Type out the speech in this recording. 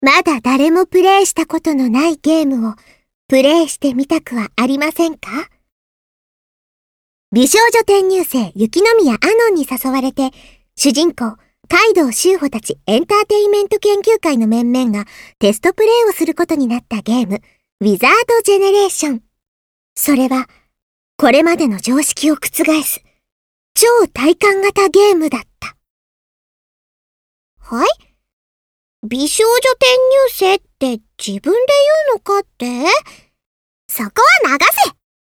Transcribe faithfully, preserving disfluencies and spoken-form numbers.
まだ誰もプレイしたことのないゲームをプレイしてみたくはありませんか？美少女転入生雪宮アノンに誘われて、主人公、カイドウシュウホたちエンターテインメント研究会の面々がテストプレイをすることになったゲーム、ウィザードジェネレーション。それは、これまでの常識を覆す、超体感型ゲームだった。はい？美少女転入生って自分で言うのかって？そこは流せ！